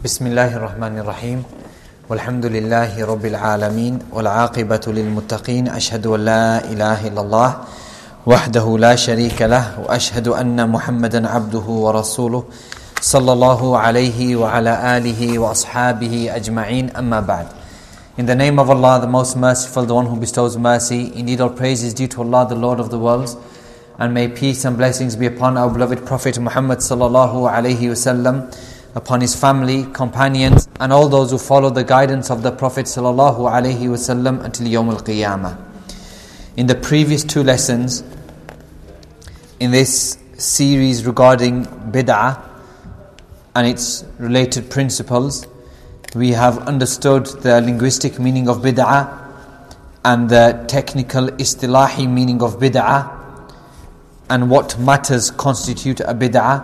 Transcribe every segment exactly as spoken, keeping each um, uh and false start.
بسم الله الرحمن الرحيم والحمد لله رب العالمين والعاقبة للمتقين أشهد أن لا إله إلا الله وحده لا شريك له وأشهد أن محمدا عبده ورسوله صلى الله عليه وعلى آله وأصحابه أجمعين أما بعد. In the name of Allah, the most merciful, the one who bestows mercy, indeed all praise is due to Allah, the Lord of the worlds, and may peace and blessings be upon our beloved Prophet Muhammad sallallahu alaihi wasallam, upon his family, companions, and all those who follow the guidance of the Prophet sallallahu alaihi wasallam until Yawm al-Qiyamah. In the previous two lessons, in this series regarding bid'ah and its related principles, we have understood the linguistic meaning of bid'ah and the technical istilahi meaning of bid'ah and what matters constitute a bid'ah.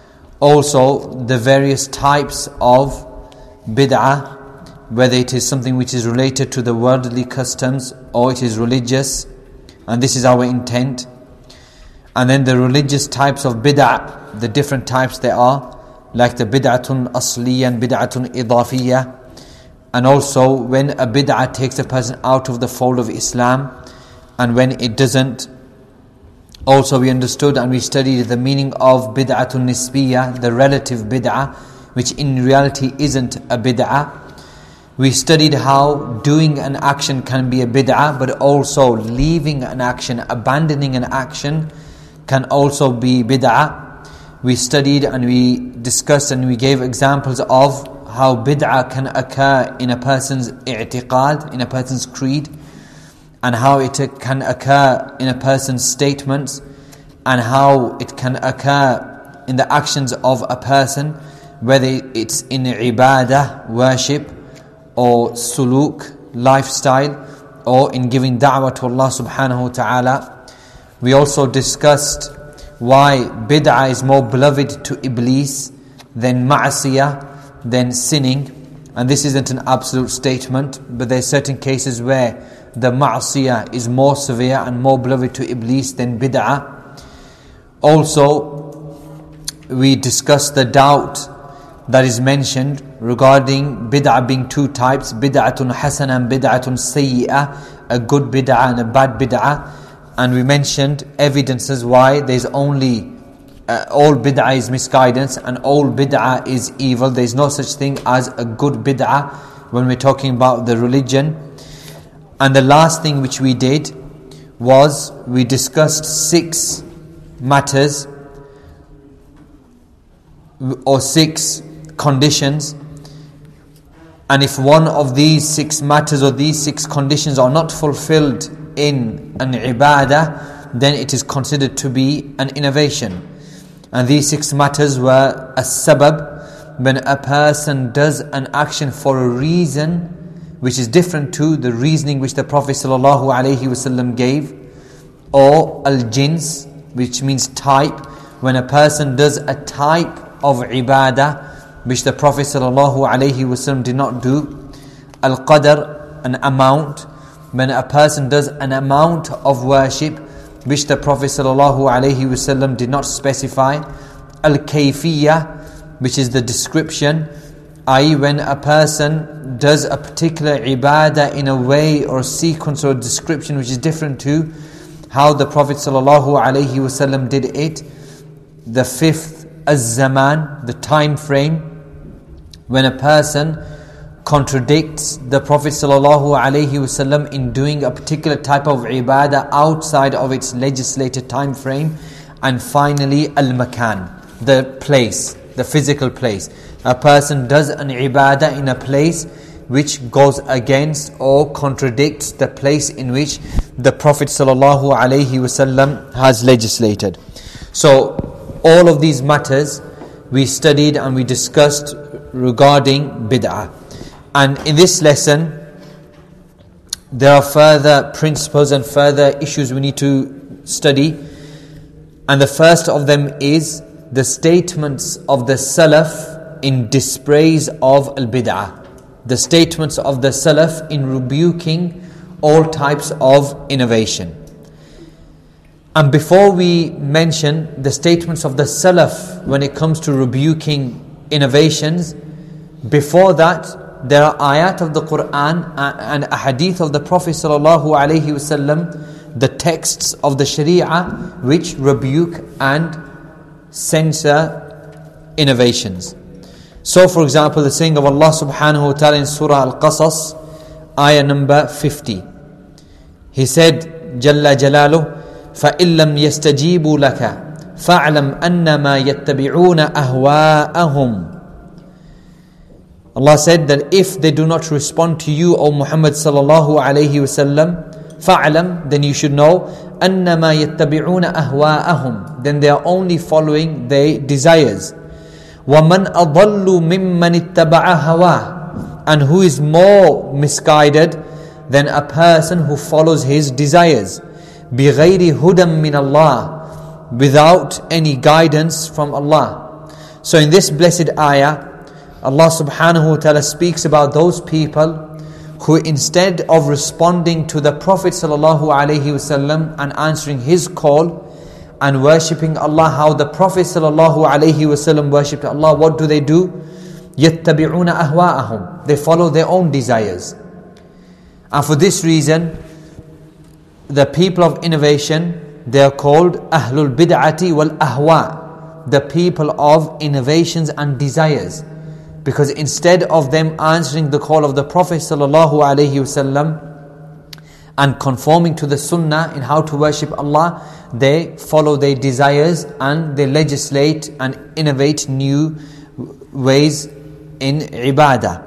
Also, the various types of bid'ah, whether it is something which is related to the worldly customs or it is religious, and this is our intent. And then the religious types of bid'ah, the different types there are, like the bid'atun asliya and bid'atun idafiyya, and also when a bid'ah takes a person out of the fold of Islam and when it doesn't. Also we understood and we studied the meaning of bid'atun nisbiyya, the relative bid'ah, which in reality isn't a bid'ah. We studied how doing an action can be a bid'ah, but also leaving an action, abandoning an action can also be bid'ah. We studied and we discussed and we gave examples of how bid'ah can occur in a person's i'tiqad, in a person's creed, and how it can occur in a person's statements, and how it can occur in the actions of a person, whether it's in ibadah, worship, or suluk, lifestyle, or in giving da'wah to Allah subhanahu wa ta'ala. We also discussed why bid'ah is more beloved to Iblis than ma'asiyah, than sinning. And this isn't an absolute statement, but there are certain cases where the ma'asiyah is more severe and more beloved to Iblis than bid'ah. Also, we discussed the doubt that is mentioned regarding bid'ah being two types, bid'atun hasana and bid'atun sayyi'ah, a good bid'ah and a bad bid'ah. And we mentioned evidences why there's only, uh, all bid'ah is misguidance and all bid'ah is evil. There's no such thing as a good bid'ah when we're talking about the religion. And the last thing which we did was we discussed six matters or six conditions, and if one of these six matters or these six conditions are not fulfilled in an ibadah, then it is considered to be an innovation. And these six matters were a sabab, when a person does an action for a reason which is different to the reasoning which the Prophet ﷺ gave, or al-jins, which means type, when a person does a type of ibadah which the Prophet ﷺ did not do, al-qadr, an amount, when a person does an amount of worship which the Prophet ﷺ did not specify, al-kayfiyya, which is the description, that is when a person does a particular ibadah in a way or a sequence or a description which is different to how the Prophet ﷺ did it. The fifth, az-zaman, the time frame, when a person contradicts the Prophet ﷺ in doing a particular type of ibadah outside of its legislated time frame. And finally, al-makan, the place, the physical place. A person does an ibadah in a place which goes against or contradicts the place in which the Prophet ﷺ has legislated. So, all of these matters we studied and we discussed regarding bid'ah. And in this lesson, there are further principles and further issues we need to study. And the first of them is the statements of the Salaf in dispraise of al-bid'ah. The statements of the Salaf in rebuking all types of innovation. And before we mention the statements of the Salaf when it comes to rebuking innovations, Before that, there are ayat of the Quran and a hadith of the Prophet sallallahu alaihi wasallam, the texts of the Sharia which rebuke and censor innovations. So for example, the saying of Allah subhanahu wa ta'ala in Surah Al-Qasas, ayah number fifty. He said, Jalla Jalaluh, فَإِن لَمْ يَسْتَجِيبُوا لَكَ فَاعْلَمْ أَنَّمَا يَتَّبِعُونَ أَهْوَاءَهُمْ. Allah said that if they do not respond to you, O Muhammad sallallahu alayhi wasallam, فَاعْلَمْ, then you should know, أَنَّمَا يَتَّبِعُونَ أَهْوَاءَهُمْ, then they are only following their desires. وَمَنْ أَضَلُّ مِمَّنِ اتَّبَعَ هَوَاهُ, and who is more misguided than a person who follows his desires, بِغَيْرِ هُدًى مِّنَ اللَّهِ, without any guidance from Allah. So in this blessed ayah, Allah subhanahu wa ta'ala speaks about those people who, instead of responding to the Prophet sallallahu alaihi wasallam and answering his call and worshipping Allah how the Prophet sallallahu alaihi wasallam worshipped Allah, what do they do? يَتَّبِعُونَ أَهْوَاءَهُمْ, they follow their own desires. And for this reason, the people of innovation, they are called Ahlul Bid'ati wal Ahwa, the people of innovations and desires. Because instead of them answering the call of the Prophet sallallahu alaihi wasallam and conforming to the Sunnah in how to worship Allah, they follow their desires and they legislate and innovate new ways in ibadah.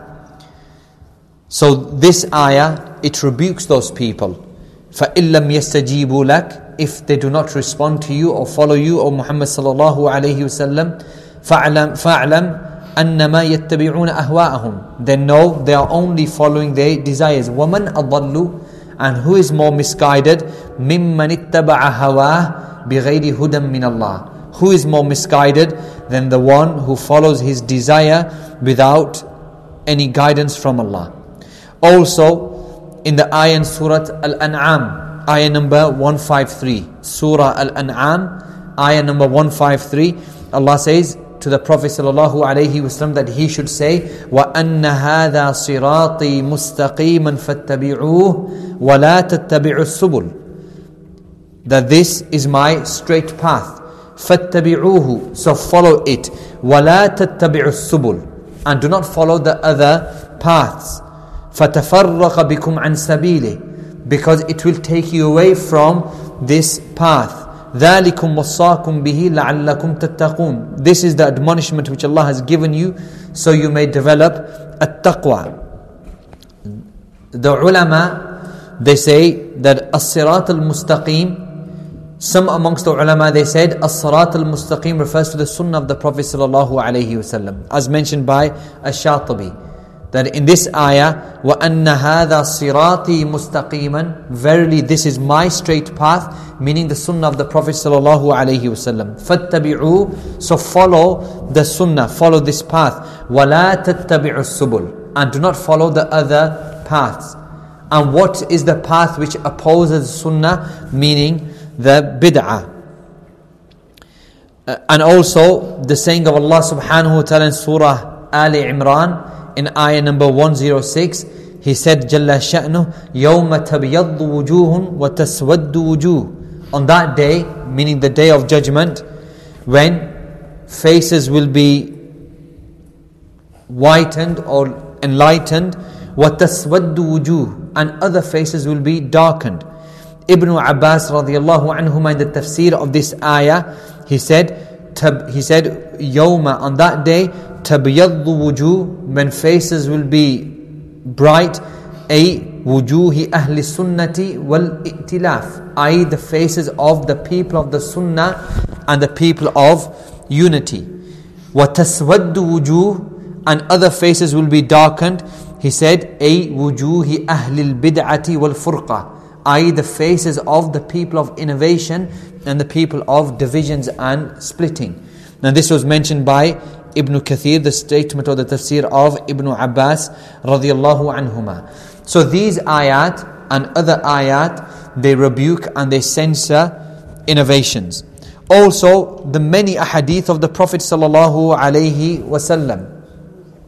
So this ayah, it rebukes those people. فَإِن لَمْ يَسْتَجِيبُوا لَكَ, if they do not respond to you or follow you, O Muhammad sallallahu alayhi wasallam, فَاعْلَمْ فَاعْلَمْ أَنَّمَا يَتَّبِعُونَ أَهْوَاءَهُمْ, then know they are only following their desires. وَمَنْ أَضَلُّ, and who is more misguided, مِمَّنِ اتَّبَعَ هَوَاهُ بِغَيْرِ هُدًى مِّنَ اللَّهِ, who is more misguided than the one who follows his desire without any guidance from Allah. Also, in the ayah in Surah Al-An'am, ayah number one fifty-three, Surah Al-An'am, ayah number one fifty-three, Allah says to the Prophet sallallahu alaihi wasallam that he should say, وَأَنَّ هَذَا صِرَاطِي مُسْتَقِيمًا فَاتَّبِعُوهُ وَلَا تَتَّبِعُوا السُّبُلَ, that this is my straight path. فَاتَّبِعُوهُ, so follow it. وَلَا تَتَّبِعُوا السُّبُلَ, and do not follow the other paths. فَتَفَرَّقَ بِكُمْ عَنْ سَبِيلِهِ, because it will take you away from this path. ذَلِكُمْ وَصَّاكُمْ بِهِ لَعَلَّكُمْ تَتَّقُونَ, this is the admonishment which Allah has given you so you may develop at-taqwa. The ulama, they say that as-sirat al-mustaqim, some amongst the ulama they said as-sirat al-mustaqim refers to the sunnah of the Prophet sallallahu alaihi wasallam, as mentioned by Ash-Shatibi, that in this ayah, وَأَنَّ هَذَا صِرَاطِي مُسْتَقِيمًا, verily this is my straight path, meaning the sunnah of the Prophet sallallahu alaihi wasallam. فَاتَّبِعُوا, so follow the sunnah, follow this path. وَلَا تَتَّبِعُوا السُّبُلَ, and do not follow the other paths. And what is the path which opposes sunnah? Meaning the bid'ah. Uh, and also the saying of Allah subhanahu wa ta'ala in Surah Ali Imran, in ayah number one oh six, he said, Jalla sha'nuh, يَوْمَ تَبْيَضُّ وُجُوهٌ وَتَسْوَدُّ وُجُوهٌ, on that day, meaning the day of judgment, when faces will be whitened or enlightened, وَتَسْوَدُّ وُجُوهٌ, and other faces will be darkened. Ibn Abbas radiallahu anhuma, in the tafsir of this ayah, he said, tab, he said, Yawma, on that day, تَبْيَضُّ وُجُوهٌ, when faces will be bright, ay wujuhi ahli sunnati wal i'tilaf, that is the faces of the people of the sunnah and the people of unity. وَتَسْوَدُّ وُجُوهٌ, and other faces will be darkened. He said, ay wujuhi ahli al-bid'ati wal furqa, that is the faces of the people of innovation and the people of divisions and splitting. Now this was mentioned by Ibn Kathir, the statement or the tafsir of Ibn Abbas radiyallahu anhuma. So these ayat and other ayat, they rebuke and they censor innovations. Also, the many ahadith of the Prophet sallallahu alaihi wasallam.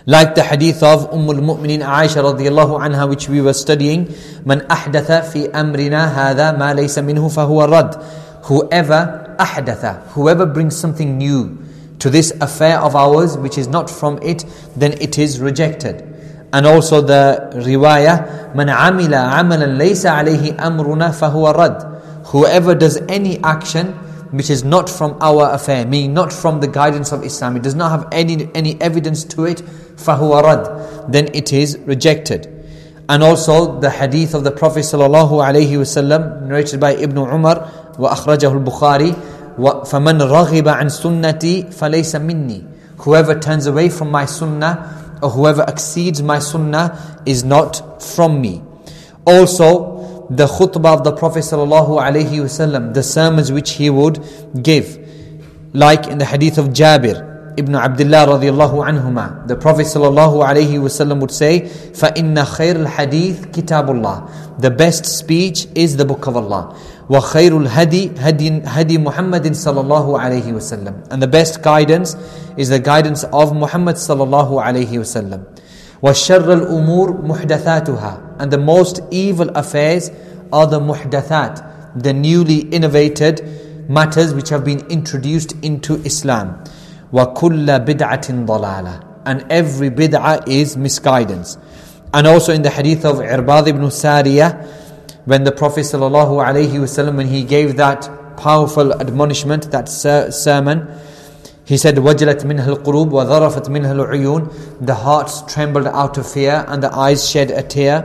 Like the hadith of Umm al-Mu'minin Aisha radiyallahu anha, which we were studying, "Man ahdatha fi amrina hadha ma laysa minhu fahuwa rad." Whoever ahdatha, whoever brings something new to this affair of ours, which is not from it, then it is rejected. And also the riwayah, "Man amila amalan laysa alayhi amruna fahuwa rad." Whoever does any action which is not from our affair, meaning not from the guidance of Islam, it does not have any any evidence to it, fahuwa rad, then it is rejected. And also the hadith of the Prophet sallallahu alaihi wasallam, narrated by Ibn Umar, wa akhrajahu al-Bukhari, wa faman raghiba an sunnati falaysa minni. Whoever turns away from my sunnah, or whoever exceeds my sunnah, is not from me. Also, the khutbah of the Prophet sallallahu alaihi wasallam, the sermons which he would give, like in the hadith of Jabir ibn Abdullah radiyallahu anhuma, the Prophet sallallahu alaihi wasallam would say, فَإِنَّ خَيْرَ الْحَدِيثِ كِتَابُ اللَّهِ. The best speech is the book of Allah. وَخَيْرُ الْهَدِي هَدِي هَدِي مُحَمَّدٍ صَلَّى اللَّهُ عَلَيْهِ وَسَلَّمَ. And the best guidance is the guidance of Muhammad sallallahu alaihi wasallam. وَالشَّرَّ الْأُمُورِ مُحْدَثَاتُهَا. And the most evil affairs are the muhdathat, the newly innovated matters which have been introduced into Islam. وَكُلَّ بِدْعَةٍ ضَلَالَةٍ. And every bid'ah is misguidance. And also in the hadith of Irbad ibn Sariyah, when the Prophet sallallahu alaihi wasallam, when he gave that powerful admonishment, that ser- sermon, he said, وَجْلَتْ مِنْهَا الْقُلُوبُ وَذَرَفَتْ مِنْهَا الْعُيُونُ. The hearts trembled out of fear and the eyes shed a tear.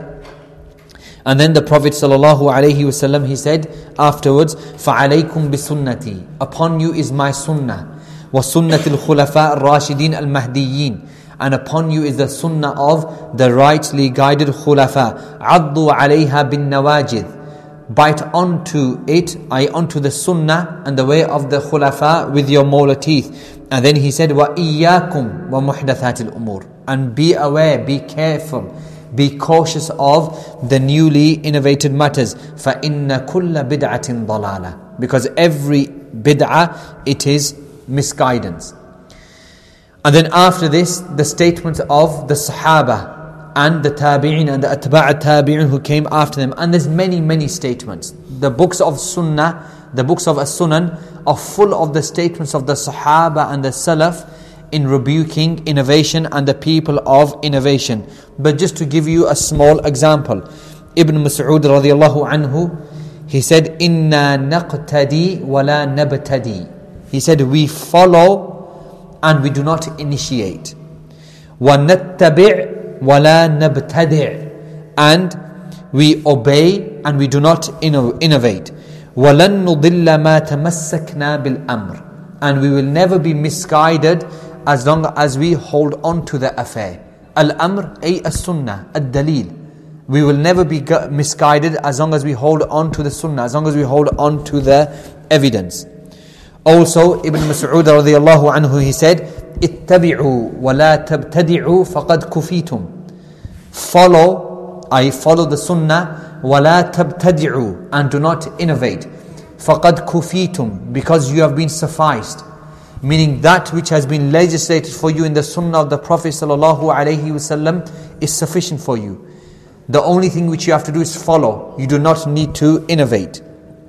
And then the Prophet sallallahu alaihi wasallam, he said afterwards, فَعَلَيْكُمْ بِسُنَّتِي. Upon you is my sunnah. وَسُنَّةِ الْخُلَفَاءِ الرَّاشِدِينَ الْمَهْدِيِّينَ. And upon you is the sunnah of the rightly guided khulafa. عَضُّوا عَلَيْهَا بِالنَّوَاجِذِ. Bite onto it, I onto the sunnah and the way of the khulafa with your molar teeth. And then he said, وَإِيَّاكُمْ وَمُحْدَثَاتِ الْأُمُورِ. And be aware, be careful, be cautious of the newly innovated matters. فَإِنَّ كُلَّ بِدْعَةٍ ضَلَالَةٍ. Because every bid'ah, it is misguidance. And then after this, the statements of the Sahaba and the Tabi'in and the Atba' Tabi'in who came after them. And there's many, many statements. The books of Sunnah, the books of As-Sunan are full of the statements of the Sahaba and the Salaf in rebuking innovation and the people of innovation. But just to give you a small example, Ibn Mas'ud radiyallahu anhu, he said, "Inna naqtadi wa la nabtadi." He said, we follow and we do not initiate. وَنَتَّبِعْ وَلَا نَبْتَدِعْ. And we obey and we do not innovate. وَلَن نُضِلَّ مَا تَمَسَّكْنَا بِالْأَمْرِ. And we will never be misguided as long as we hold on to the affair. Al-amr ay as-sunnah, ad-dalil. We will never be misguided as long as we hold on to the sunnah, as long as we hold on to the evidence. Also, Ibn Mas'ud radiyallahu anhu, he said, "Ittabi'u wa la tabtadi'u faqad kufitum." Follow, I follow the sunnah, wa la tabtadi'u, and do not innovate. Faqad kufitum, because you have been sufficed. Meaning that which has been legislated for you in the sunnah of the Prophet sallallahu alaihi wasallam is sufficient for you. The only thing which you have to do is follow. You do not need to innovate.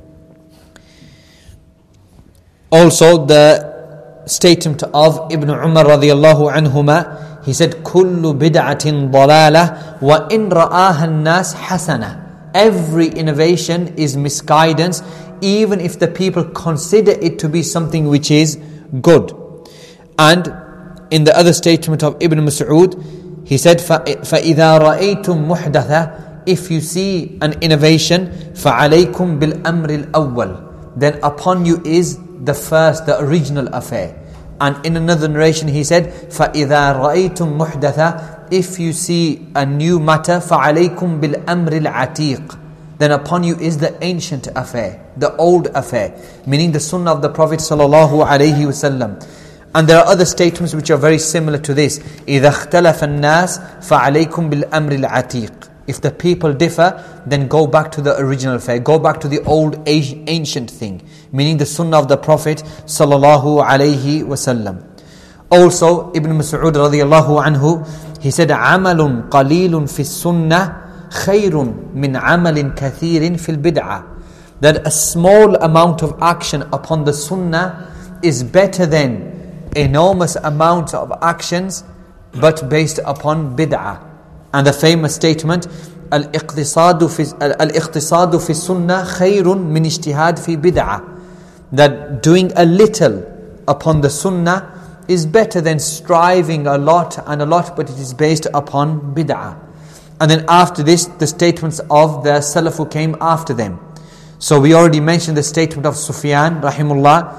Also, the statement of Ibn Umar radiyallahu anhuma, he said, "Kullu bid'atin dalalah wa in ra'aha an-nas hasana." Every innovation is misguidance, even if the people consider it to be something which is good. And in the other statement of Ibn Mas'ud, he said, فَإِذَا رَأَيْتُمْ مُحْدَثًا. If you see an innovation, فَعَلَيْكُمْ بِالْأَمْرِ الْأَوَّلِ. Then upon you is the first, the original affair. And in another narration he said, فَإِذَا رَأَيْتُمْ مُحْدَثًا. If you see a new matter, فَعَلَيْكُمْ بِالْأَمْرِ الْعَتِيقِ. Then upon you is the ancient affair, the old affair, meaning the sunnah of the Prophet sallallahu alaihi wasallam. And there are other statements which are very similar to this. إِذَا اخْتَلَفَ النَّاسِ فَعَلَيْكُمْ بِالْأَمْرِ الْعَتِيقِ. If the people differ, then go back to the original affair, go back to the old ancient thing, meaning the sunnah of the Prophet sallallahu alaihi wasallam. Also, Ibn Mas'ud radiyallahu anhu, he said, عَمَلٌ قَلِيلٌ فِي السُّنَّةِ خَيْرٌ مِنْ عَمَلٍ كَثِيرٍ فِي الْبِدْعَةِ. That a small amount of action upon the sunnah is better than enormous amounts of actions but based upon bid'ah. And the famous statement, الاقتصاد في الاقتصاد في السنة خير من اجتهاد في بدعة. That doing a little upon the sunnah is better than striving a lot and a lot, but it is based upon bid'ah. And then after this, the statements of the Salaf who came after them. So we already mentioned the statement of Sufyan rahimullah.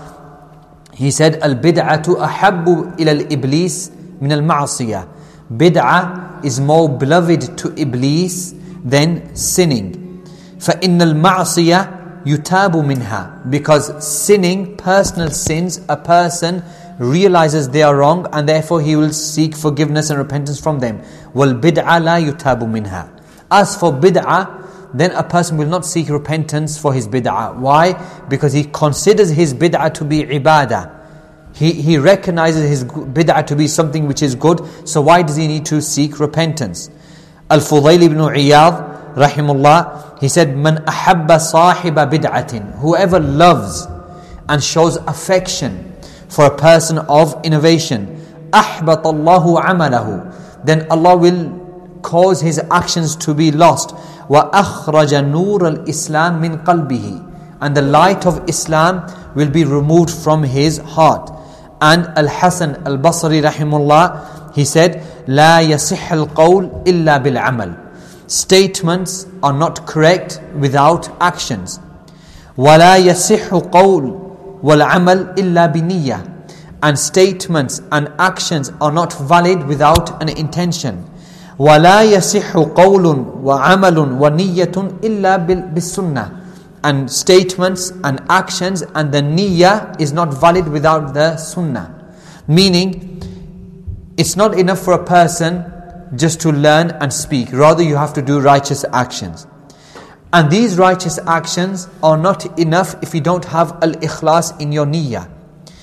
He said, Al-bid'atu ahabbu ila al-iblis min al-ma'asiyah. Bid'ah is more beloved to Iblis than sinning. فَإِنَّ الْمَعْصِيَةِ يُتَابُ مِنْهَا. Because sinning, personal sins, a person realizes they are wrong and therefore he will seek forgiveness and repentance from them. وَالْبِدْعَ لَا يُتَابُ مِنْهَا. As for bid'ah, then a person will not seek repentance for his bid'ah. Why? Because he considers his bid'ah to be ibadah. He, he recognizes his bid'ah to be something which is good. So why does he need to seek repentance? Al-Fudayl ibn Iyad rahimullah, he said, Man ahabba sahiba bid'atin. Whoever loves and shows affection for a person of innovation, أَحْبَطَ اللَّهُ عَمَلَهُ. Then Allah will cause his actions to be lost. وَأَخْرَجَ نُورَ الْإِسْلَامِ مِنْ قَلْبِهِ. And the light of Islam will be removed from his heart. And Al-Hasan Al-Basri rahimullah, he said, لَا يَصِحَّ الْقَوْلِ إِلَّا بِالْعَمَلِ. Statements are not correct without actions. وَلَا يَصِحُّ قَوْلِ وَالْعَمَلِ إِلَّا بِنِيَّةِ. And statements and actions are not valid without an intention. وَلَا يَصِحُّ قَوْلٌ وَعَمَلٌ وَنِيَّةٌ إِلَّا بِالسُّنَّةِ. And statements and actions and the niyyah is not valid without the sunnah. Meaning, it's not enough for a person just to learn and speak. Rather, you have to do righteous actions. And these righteous actions are not enough if you don't have al-ikhlas in your niyyah.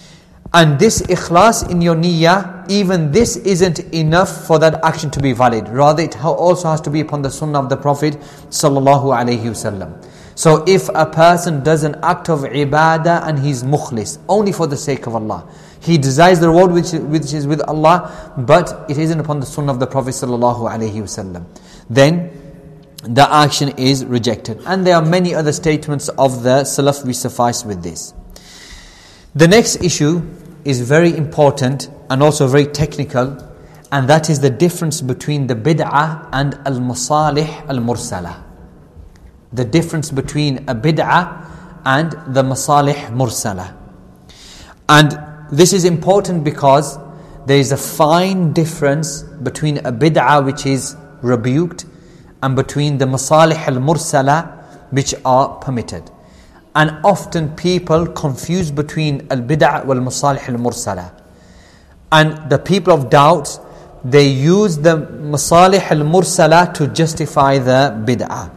And this ikhlas in your niyyah, even this isn't enough for that action to be valid. Rather, it also has to be upon the sunnah of the Prophet sallallahu alaihi wasallam. So if a person does an act of ibadah and he's mukhlis, only for the sake of Allah, he desires the reward which, which is with Allah, but it isn't upon the sunnah of the Prophet sallallahu alaihi wasallam, then the action is rejected. And there are many other statements of the Salaf which suffice with this. The next issue is very important and also very technical, and that is the difference between the bid'ah and al-masalih al-mursala. The difference between a bid'ah and the masalih mursala. And this is important because there is a fine difference between a bid'ah which is rebuked and between the masalih al-mursala which are permitted. And often people confuse between al-bid'ah wal masalih al-mursala. And the people of doubt, they use the masalih al-mursala to justify the bid'ah.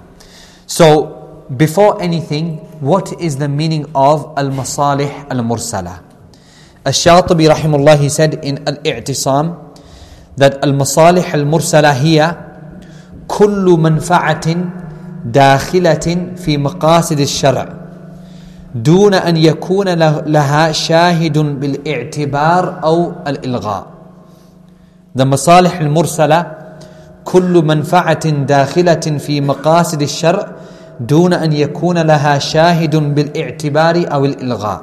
So, before anything, what is the meaning of al-masalih al-mursala? Ash-Shatibi rahimullah, he said in al-i'tisam that al-masalih al-mursala hiya kullu manfa'atin dakhilatin fi maqasid al-shar' دون أن يكون لها شاهد بالاعتبار أو الإلغاء. The masalih al-mursala كل منفعة داخلة في مقاصد الشرع دون أن يكون لها شاهد بالاعتبار أو الإلغاء.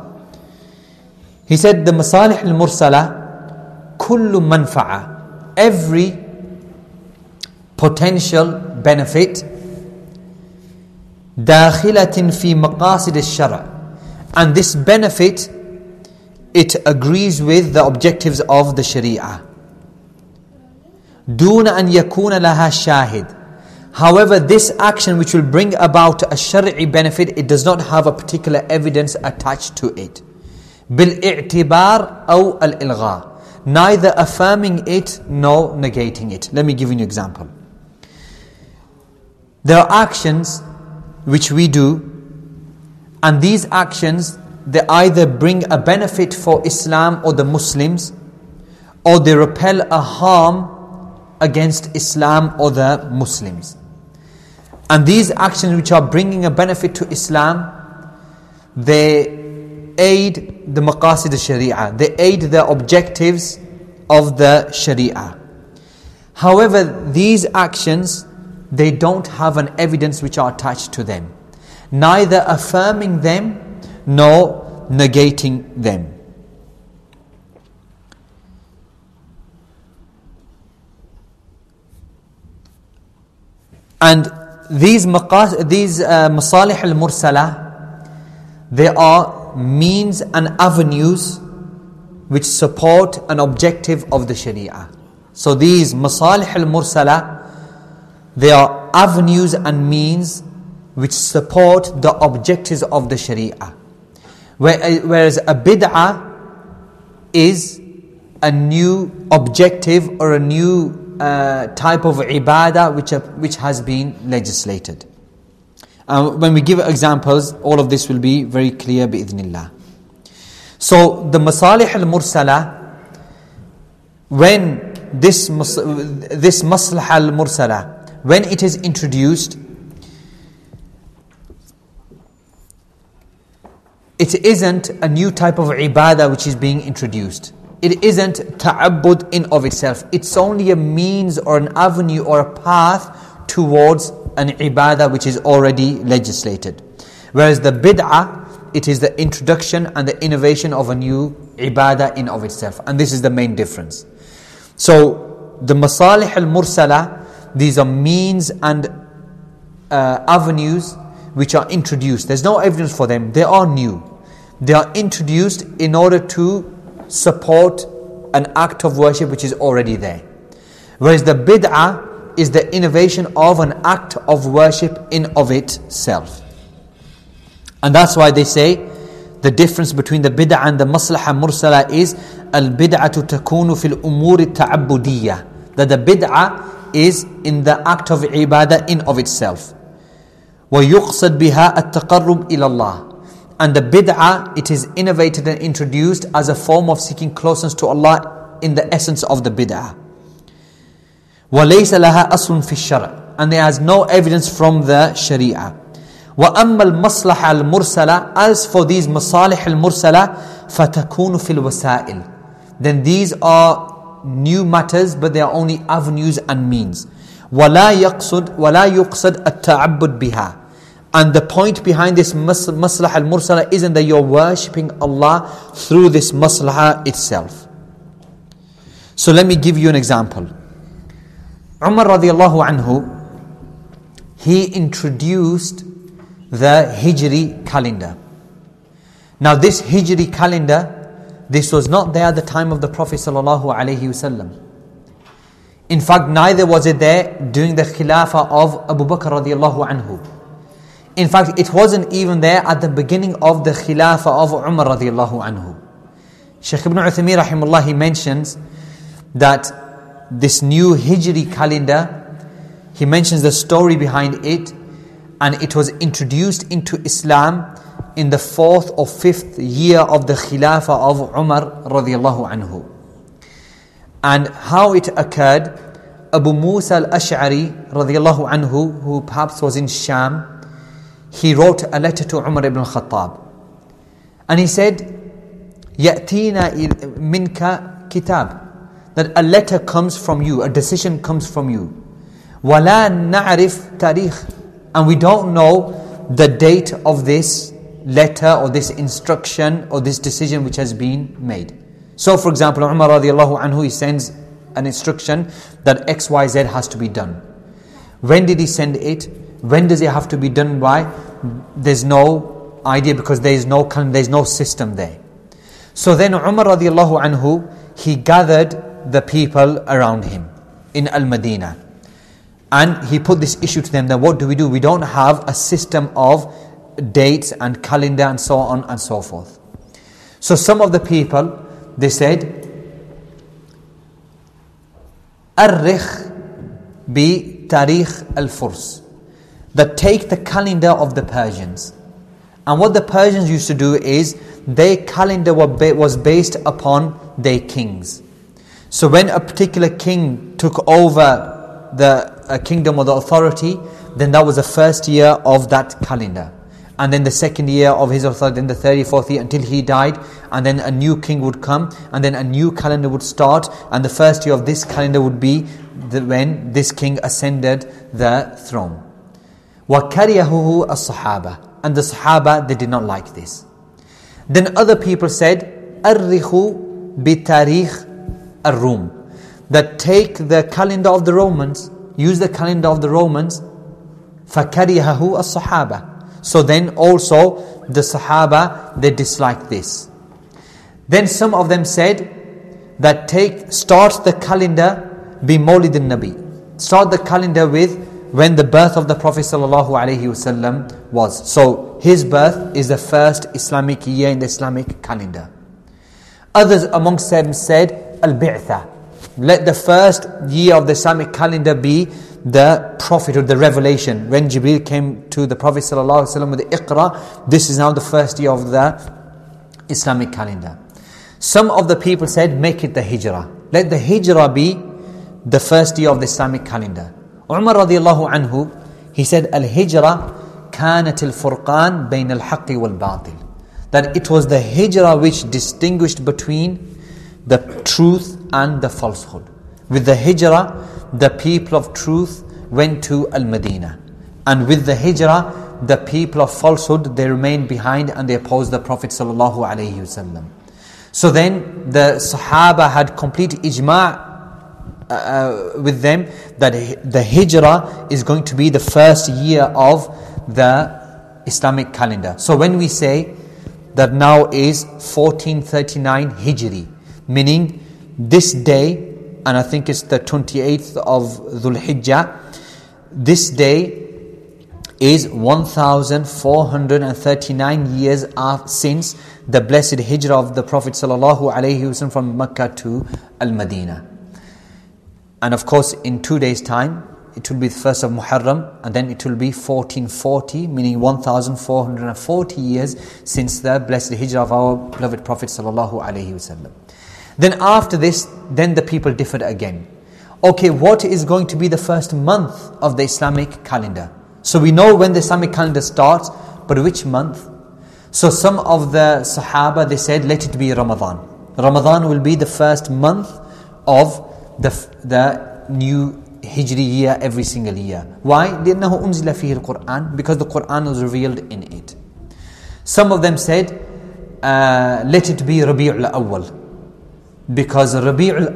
He said the masalih al-mursala كل منفعة, every potential benefit داخلة في مقاصد الشرع, and this benefit, it agrees with the objectives of the Sharia. دون أن يكون لها شاهد. However, this action which will bring about a shari'i benefit, it does not have a particular evidence attached to it. بالإعتبار أو الإلغاء, neither affirming it nor negating it. Let me give you an example. There are actions which we do, and these actions, they either bring a benefit for Islam or the Muslims, or they repel a harm against Islam or the Muslims. And these actions which are bringing a benefit to Islam, they aid the maqasid al-Sharia, they aid the objectives of the Sharia. However, these actions, they don't have an evidence which are attached to them, neither affirming them nor negating them. And these maqas, these uh, masalih al-mursala, they are means and avenues which support an objective of the Sharia. So these masalih al-mursala, they are avenues and means which support the objectives of the Sharia. Whereas a bid'ah is a new objective or a new uh, type of ibadah which, uh, which has been legislated. Uh, when we give examples, all of this will be very clear bi'idhnillah. So the masalih al-mursala, when this, this maslaha al-mursala, when it is introduced, it isn't a new type of ibadah which is being introduced. It isn't ta'abbud in of itself. It's only a means or an avenue or a path towards an ibadah which is already legislated. Whereas the bid'ah, it is the introduction and the innovation of a new ibadah in of itself. And this is the main difference. So the masalih al-mursala, these are means and uh, avenues which are introduced. There's no evidence for them. They are new. They are introduced in order to support an act of worship which is already there. Whereas the bid'ah is the innovation of an act of worship in of itself. And that's why they say the difference between the bid'ah and the maslaha mursala is al-bid'atu takunu fil umuri ta'abbudiyya, that the bid'ah is in the act of ibadah in of itself. وَيُقْصَدْ بِهَا التَّقَرُّبِ إِلَى اللَّهِ, and the bid'ah, it is innovated and introduced as a form of seeking closeness to Allah in the essence of the bid'ah. وَلَيْسَ لَهَا أَصْلٌ فِي الشَّرْعِ, and there has no evidence from the Sharia. وَأَمَّا الْمَصْلَحَ الْمُرْسَلَةِ, as for these masalih al-mursala, فَتَكُونُ فِي الْوَسَائِلِ, then these are new matters, but they are only avenues and means. وَلَا يَقْصُدْ وَلَا يُقْصَدْ التَّعَبُّدْ بِهَا, and the point behind this maslaha al-mursala isn't that you're worshipping Allah through this maslaha itself. So let me give you an example. Umar radiallahu anhu, he introduced the Hijri calendar. Now this Hijri calendar, this was not there at the time of the Prophet sallallahu alaihi wasallam. In fact, neither was it there during the Khilafah of Abu Bakr radiallahu anhu. In fact, it wasn't even there at the beginning of the Khilafah of Umar radiallahu anhu. Shaykh ibn Uthaymeen rahimahullah, he mentions that this new Hijri calendar, he mentions the story behind it, and it was introduced into Islam in the fourth or fifth year of the Khilafah of Umar radiallahu anhu. And how it occurred, Abu Musa al-Ash'ari radiallahu anhu, who perhaps was in Sham, he wrote a letter to Umar ibn al-Khattab. And he said, يَأْتِينَا مِنْكَ kitab, that a letter comes from you, a decision comes from you. وَلَا نَعْرِفْ تَارِيخ, and we don't know the date of this letter or this instruction or this decision which has been made. So for example, Umar radiallahu anhu, he sends an instruction that X Y Z has to be done. When did he send it? When does it have to be done by? There's no idea, because there is no there's no system there. So then Umar radiallahu anhu, he gathered the people around him in Al-Madinah, and he put this issue to them that what do we do? We don't have a system of dates and calendar and so on and so forth. So some of the people, they said, Arikh bi tarikh al-Furs, that take the calendar of the Persians. And what the Persians used to do is, their calendar was based upon their kings. So when a particular king took over the uh, kingdom or the authority, then that was the first year of that calendar. And then the second year of his authority, then the third, fourth year until he died. And then a new king would come, and then a new calendar would start. And the first year of this calendar would be the, when this king ascended the throne. وَكَرِيَهُهُ الصَّحَابَةِ And the Sahaba, they did not like this. Then other people said, أَرِّخُ بِتَارِيخ الرُّوم That take the calendar of the Romans, use the calendar of the Romans, فَكَرِيَهُ الصَّحَابَةِ So then also the Sahaba, they disliked this. Then some of them said that take, start the calendar bi Mawlid al-Nabi. Start the calendar with when the birth of the Prophet sallallahu alaihi wasallam was. So his birth is the first Islamic year in the Islamic calendar. Others amongst them said al-Bi'tha. Let the first year of the Islamic calendar be the Prophet or the revelation. When Jibreel came to the Prophet sallallahu alaihi wasallam with the Iqra, this is now the first year of the Islamic calendar. Some of the people said, make it the Hijrah. Let the Hijrah be the first year of the Islamic calendar. Umar radiallahu anhu, he said, Al-Hijrah kanat al-furqan bayn al-haqqi wal-batil. That it was the Hijrah which distinguished between the truth and the falsehood. With the Hijrah, the people of truth went to Al-Madinah. And with the Hijrah, the people of falsehood, they remained behind and they opposed the Prophet sallallahu alaihi wasallam. So then the Sahaba had complete ijma' uh, with them that the Hijrah is going to be the first year of the Islamic calendar. So when we say that now is fourteen thirty-nine Hijri, meaning this day, and I think it's the twenty-eighth of Dhul Hijjah, this day is one thousand four hundred thirty-nine years since the blessed hijrah of the Prophet sallallahu alaihi wasallam from Mecca to Al-Madinah. And of course, in two days' time, it will be the first of Muharram, and then it will be fourteen forty, meaning one thousand four hundred forty years since the blessed hijrah of our beloved Prophet sallallahu alaihi wasallam. Then after this, then the people differed again. Okay, what is going to be the first month of the Islamic calendar? So we know when the Islamic calendar starts, but which month? So some of the Sahaba, they said, let it be Ramadan. Ramadan will be the first month of the, the new Hijri year every single year. Why? لأنه أنزل فيه القرآن, because the Quran was revealed in it. Some of them said, uh, let it be Rabi'ul Awwal, because Rabi'ul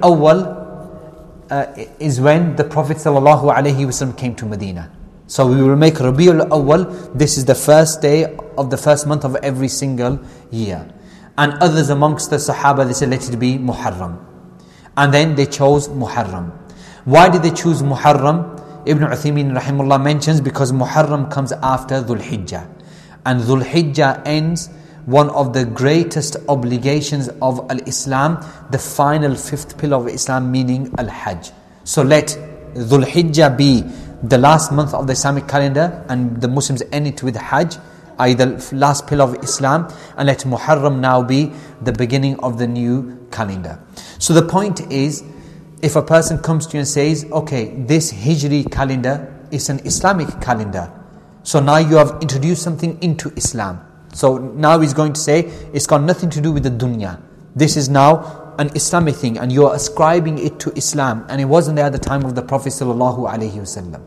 Awwal uh, is when the Prophet sallallahu alaihi wasallam came to Medina. So we will make Rabi'ul Awwal, this is the first day of the first month of every single year. And others amongst the Sahaba, they said, let it be Muharram. And then they chose Muharram. Why did they choose Muharram? Ibn Uthaymeen rahimahullah mentions, because Muharram comes after Dhul Hijjah. And Dhul Hijjah ends one of the greatest obligations of Al-Islam, the final fifth pillar of Islam, meaning Al-Hajj. So let Dhul Hijjah be the last month of the Islamic calendar, and the Muslims end it with Hajj, that is the last pillar of Islam, and let Muharram now be the beginning of the new calendar. So the point is, if a person comes to you and says, okay, this Hijri calendar is an Islamic calendar, so now you have introduced something into Islam. So now he's going to say, it's got nothing to do with the dunya. This is now an Islamic thing, and you are ascribing it to Islam, and it wasn't there at the time of the Prophet sallallahu alaihi wasallam.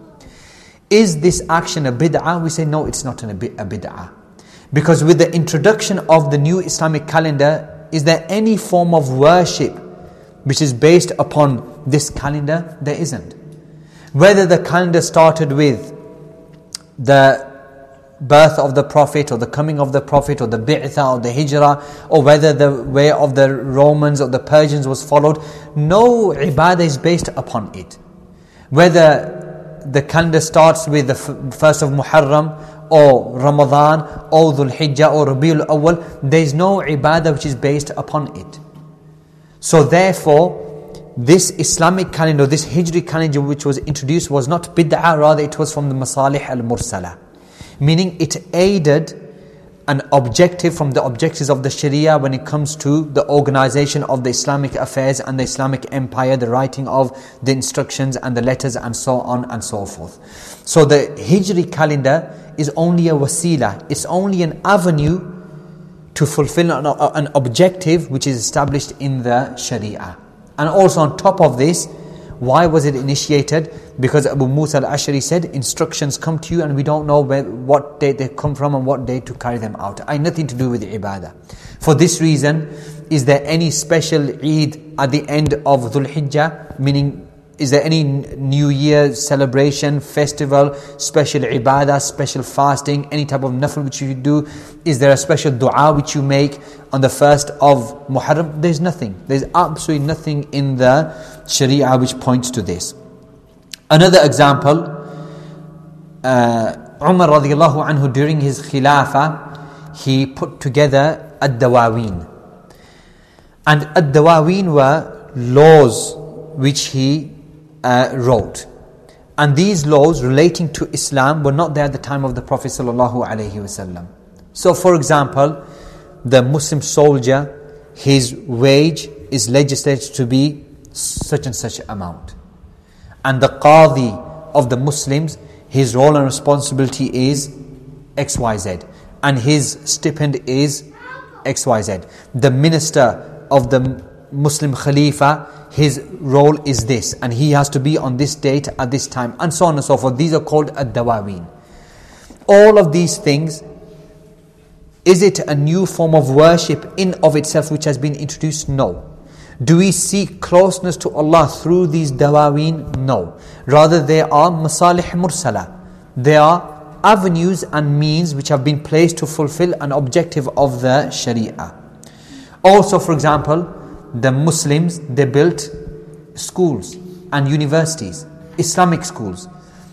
Is this action a bid'ah? We say no, it's not a bid'ah. Because with the introduction of the new Islamic calendar, is there any form of worship which is based upon this calendar? There isn't. Whether the calendar started with the birth of the Prophet, or the coming of the Prophet, or the bi'tha, or the hijrah, or whether the way of the Romans or the Persians was followed, no ibadah is based upon it. Whether the calendar starts with the f- first of Muharram, or Ramadan, or Dhul Hijjah, or Rabi'ul Awwal, there is no ibadah which is based upon it. So therefore, this Islamic calendar, this Hijri calendar which was introduced, was not bid'ah, rather it was from the Masalih al-Mursala. Meaning it aided an objective from the objectives of the Sharia when it comes to the organization of the Islamic affairs and the Islamic empire, the writing of the instructions and the letters and so on and so forth. So the Hijri calendar is only a wasila, it's only an avenue to fulfill an, an objective which is established in the Sharia. And also on top of this, why was it initiated? Because Abu Musa al-Ash'ari said, instructions come to you and we don't know where, what day they come from and what day to carry them out. I have nothing to do with the ibadah. For this reason, is there any special Eid at the end of Dhul Hijjah? Meaning, is there any New Year celebration, festival, special ibadah, special fasting, any type of nafil which you do? Is there a special dua which you make on the first of Muharram? There's nothing. There's absolutely nothing in the Sharia which points to this. Another example, uh, Umar radiallahu anhu, during his khilafah, he put together ad-dawaween. And ad-dawaween were laws which he uh, wrote. And these laws relating to Islam were not there at the time of the Prophet sallallahu alaihi wasallam. So for example, the Muslim soldier, his wage is legislated to be such and such amount. And the Qadi of the Muslims, his role and responsibility is X Y Z. And his stipend is X Y Z. The minister of the Muslim Khalifa, his role is this. And he has to be on this date at this time. And so on and so forth. These are called ad-dawaween. All of these things, is it a new form of worship in of itself which has been introduced? No. Do we seek closeness to Allah through these dawaween? No. Rather, they are masalih mursala. They are avenues and means which have been placed to fulfill an objective of the Sharia. Also, for example, the Muslims, they built schools and universities, Islamic schools.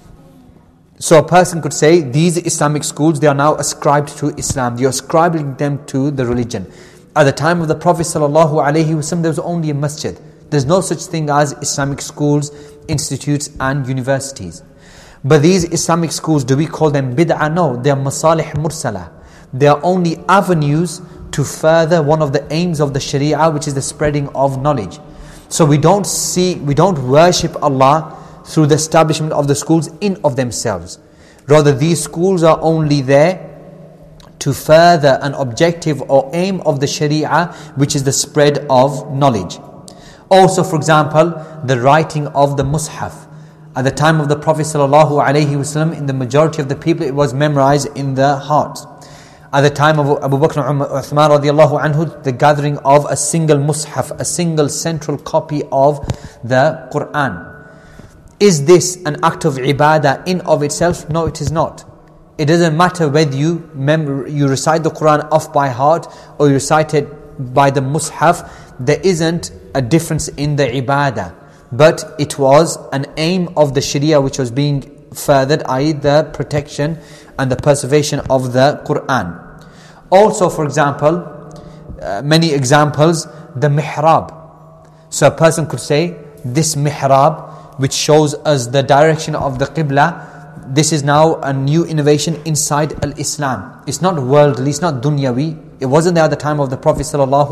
So a person could say, these Islamic schools, they are now ascribed to Islam. They are ascribing them to the religion. At the time of the Prophet sallallahu alaihi wasallam, there was only a masjid. There's no such thing as Islamic schools, institutes and universities. But these Islamic schools, do we call them bid'ah? No, they are masalih mursala. They are only avenues to further one of the aims of the Sharia, which is the spreading of knowledge. So we don't see, we don't worship Allah through the establishment of the schools in of themselves. Rather, these schools are only there to further an objective or aim of the Sharia, which is the spread of knowledge. Also, for example, the writing of the Mus'haf. At the time of the Prophet ﷺ, in the majority of the people, it was memorized in the hearts. At the time of Abu Bakr and Uthman radiallahu anhu, the gathering of a single Mus'haf, a single central copy of the Qur'an. Is this an act of ibadah in of itself? No, it is not. It doesn't matter whether you mem- you recite the Qur'an off by heart or you recite it by the Mus'haf. There isn't a difference in the ibadah. But it was an aim of the Sharia which was being furthered, that is the protection and the preservation of the Qur'an. Also, for example, uh, many examples, the mihrab. So a person could say, this mihrab, which shows us the direction of the Qibla, this is now a new innovation inside al-Islam. It's not worldly, it's not dunyawi. It wasn't there at the time of the Prophet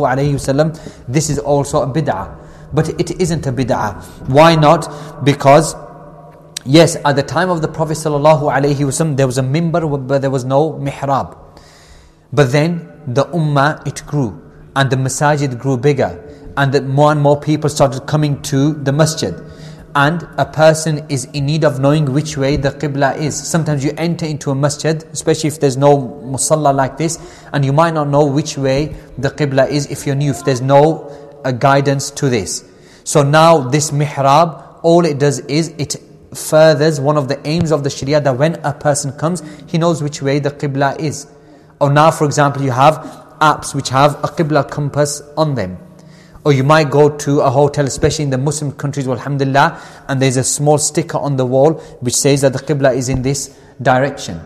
ﷺ. This is also a bid'ah. But it isn't a bid'ah. Why not? Because, yes, at the time of the Prophet ﷺ, there was a mimbar, but there was no mihrab. But then, the ummah, it grew. And the masajid grew bigger. And that more and more people started coming to the masjid. And a person is in need of knowing which way the Qibla is. Sometimes you enter into a masjid, especially if there's no musalla like this, and you might not know which way the Qibla is if you're new, if there's no uh, guidance to this. So now this mihrab, all it does is it furthers one of the aims of the Sharia, that when a person comes, he knows which way the Qibla is. Or now, for example, you have apps which have a Qibla compass on them. Or you might go to a hotel, especially in the Muslim countries, alhamdulillah, and there's a small sticker on the wall which says that the Qibla is in this direction.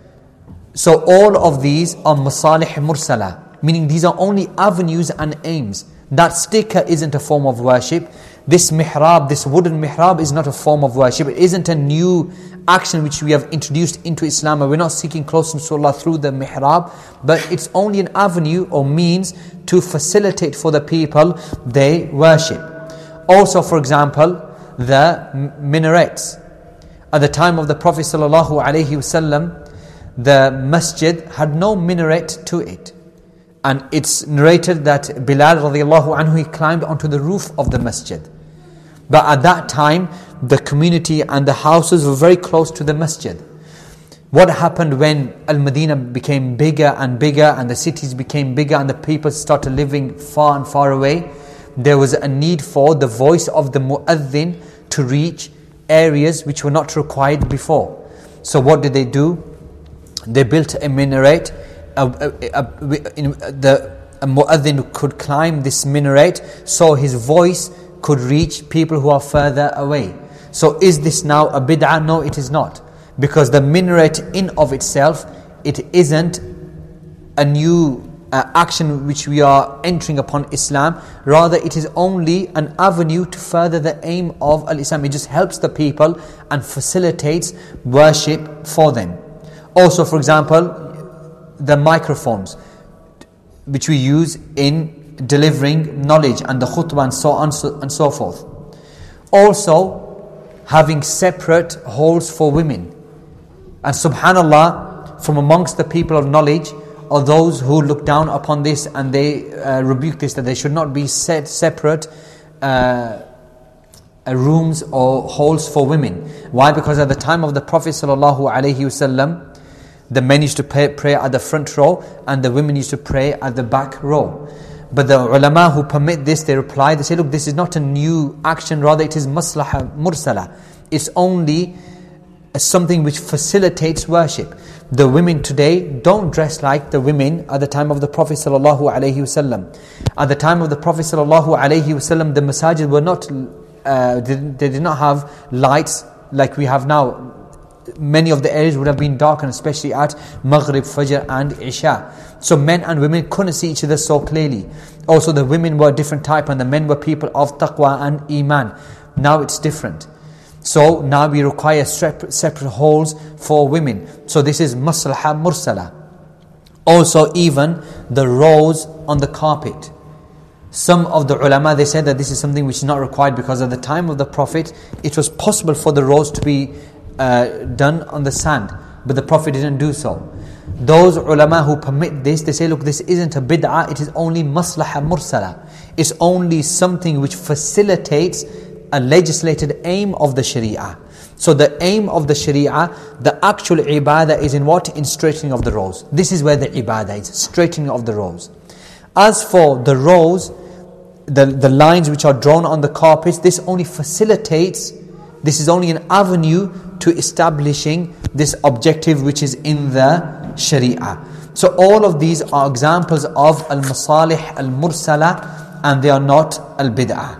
So all of these are masalih mursala, meaning these are only avenues and aims. That sticker isn't a form of worship. This mihrab, this wooden mihrab is not a form of worship. It isn't a new action which we have introduced into Islam, and we're not seeking closeness to Allah through the mihrab, but it's only an avenue or means to facilitate for the people they worship. Also, for example, the minarets. At the time of the Prophet sallallahu alaihi wasallam, the masjid had no minaret to it. And it's narrated that Bilal radiallahu anhu, he climbed onto the roof of the masjid. But at that time, the community and the houses were very close to the masjid. What happened when Al-Madinah became bigger and bigger, and the cities became bigger, and the people started living far and far away? There was a need for the voice of the mu'adhin to reach areas which were not required before. So what did they do? They built a minaret. A, a, a, in, the a mu'adhin could climb this minaret, so his voice could reach people who are further away. So is this now a bid'ah? No, it is not. Because the minaret in of itself, it isn't a new uh, action which we are entering upon Islam. Rather, it is only an avenue to further the aim of Al-Islam. It just helps the people and facilitates worship for them. Also, for example, the microphones which we use in delivering knowledge and the khutbah and so on and so forth. Also, having separate halls for women. And subhanallah, from amongst the people of knowledge are those who look down upon this, and they uh, rebuke this, that they should not be set separate uh, uh, rooms or halls for women. Why? Because at the time of the Prophet sallallahu alaihi wasallam, the men used to pray, pray at the front row, and the women used to pray at the back row. But the ulama who permit this, they reply, they say, look, this is not a new action, rather it is maslaha mursala. It's only something which facilitates worship. The women today don't dress like the women at the time of the Prophet sallallahu alaihi wasallam. At the time of the Prophet sallallahu alaihi wasallam, the masajid were not, uh, they, they did not have lights like we have now. Many of the areas would have been darkened, especially at Maghrib, Fajr and Isha. So men and women couldn't see each other so clearly. Also, the women were a different type and the men were people of taqwa and iman. Now it's different. So now we require separate, separate halls for women. So this is maslaha mursala. Also, even the rows on the carpet. Some of the ulama, they said that this is something which is not required, because at the time of the Prophet, it was possible for the rows to be uh, done on the sand, but the Prophet didn't do so. Those ulama who permit this, they say, look, this isn't a bid'ah, it is only maslaha mursala. It's only something which facilitates a legislated aim of the Sharia. So the aim of the Sharia, the actual ibadah is in what? In straightening of the rows. This is where the ibadah is, straightening of the rows. As for the rows, the, the lines which are drawn on the carpets, this only facilitates, this is only an avenue to establishing this objective which is in the Sharia. So all of these are examples of al-masalih al-mursala, and they are not al-bid'ah.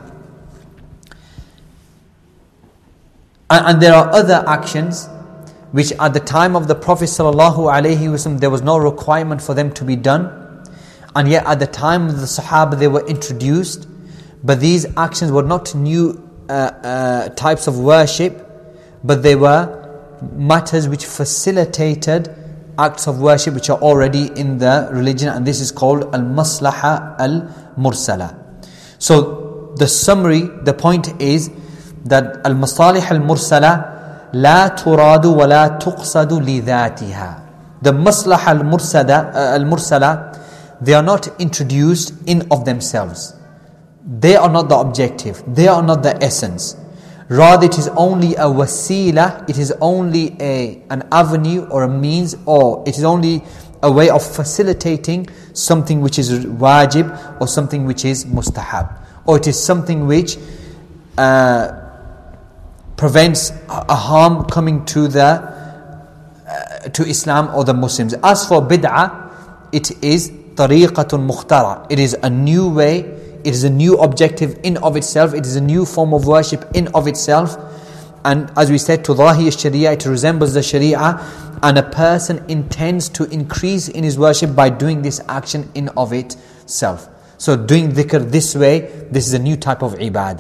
And, and there are other actions which at the time of the Prophet sallallahu alaihi wasallam there was no requirement for them to be done, and yet at the time of the Sahaba they were introduced. But these actions were not new uh, uh, types of worship, but they were matters which facilitated acts of worship which are already in the religion, and this is called al-maslaha al-mursala. So the summary, the point is that al-masalih al-mursala la turadu wa la tuqsadu li dhatiha. The maslaha al-mursala, uh, al-mursala, they are not introduced in of themselves. They are not the objective. They are not the essence. Rather, it is only a wasila, it is only a an avenue or a means, or it is only a way of facilitating something which is wajib or something which is mustahab, or it is something which uh, prevents a harm coming to the uh, to Islam or the Muslims. As for bid'ah, it is tariqatun mukhtara. It is a new way. It is a new objective in of itself. It is a new form of worship in of itself. And as we said, tudahi sharia, it resembles the sharia. And a person intends to increase in his worship by doing this action in of itself. So doing dhikr this way, this is a new type of ibadah.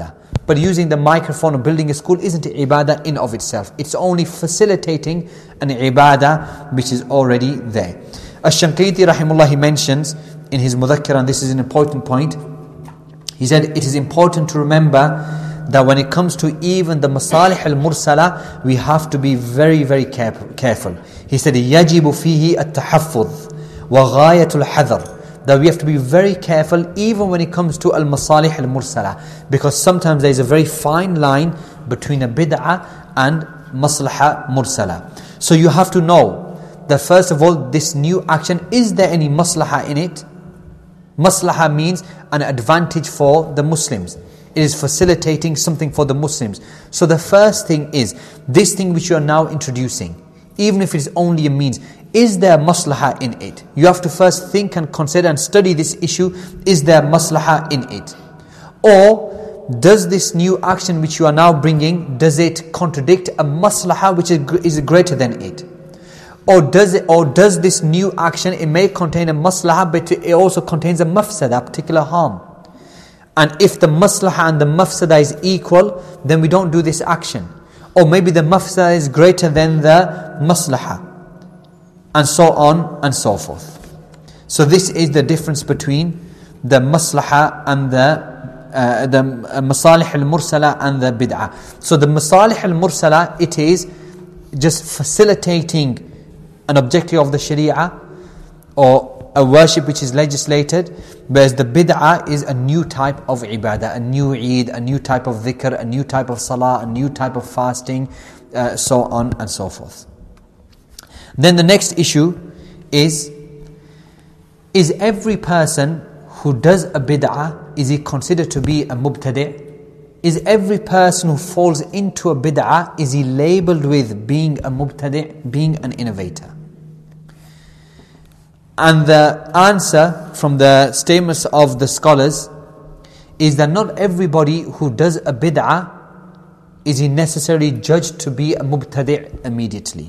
But using the microphone or building a school isn't ibadah in of itself. It's only facilitating an ibadah which is already there. Ash-Shanqiti rahimullah, he mentions in his Mudhakkar, and this is an important point, he said it is important to remember that when it comes to even the masalih al-mursala, we have to be very, very careful. He said, يَجِبُ فِيهِ التَّحَفُّظ وَغَايَةُ الْحَذَرِ, that we have to be very careful even when it comes to al-masalih al-mursala, because sometimes there is a very fine line between a bid'ah and maslaha mursala. So you have to know that first of all, this new action, is there any maslaha in it? Maslaha means an advantage for the Muslims. It is facilitating something for the Muslims. So the first thing is, this thing which you are now introducing, even if it is only a means, is there maslaha in it? You have to first think and consider and study this issue. Is there maslaha in it? Or does this new action which you are now bringing, does it contradict a maslaha which is greater than it? Or does it, or does this new action, it may contain a maslaha, but it also contains a mafsada, a particular harm. And if the maslaha and the mafsada is equal, then we don't do this action. Or maybe the mafsada is greater than the maslaha. And so on and so forth. So this is the difference between the maslaha and the uh, the uh, masalih al-mursala and the bid'ah. So the masalih al-mursala, it is just facilitating an objective of the sharia or a worship which is legislated, whereas the bid'ah is a new type of ibadah, a new Eid, a new type of dhikr, a new type of salah, a new type of fasting, uh, so on and so forth. Then the next issue is, is every person who does a bid'ah, is he considered to be a mubtadi'? Is every person who falls into a bid'ah, is he labeled with being a mubtadi', being an innovator? And the answer from the statements of the scholars is that not everybody who does a bid'ah is he necessarily judged to be a mubtadi' immediately.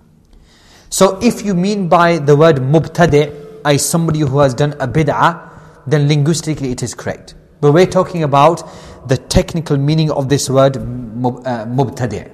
So if you mean by the word mubtadi' as somebody who has done a bid'ah, then linguistically it is correct. But we're talking about the technical meaning of this word mubtadi'.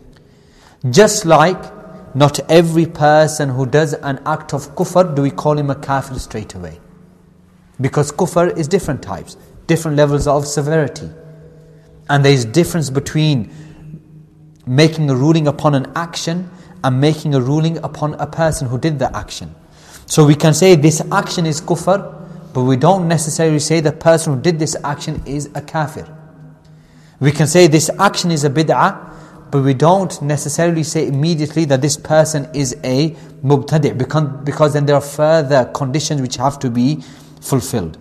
Just like not every person who does an act of kufr, do we call him a kafir straight away. Because kufr is different types, different levels of severity. And there is difference between making a ruling upon an action and making a ruling upon a person who did the action. So we can say this action is kufr, but we don't necessarily say the person who did this action is a kafir. We can say this action is a bid'ah, but we don't necessarily say immediately that this person is a mubtadi', because, because then there are further conditions which have to be fulfilled.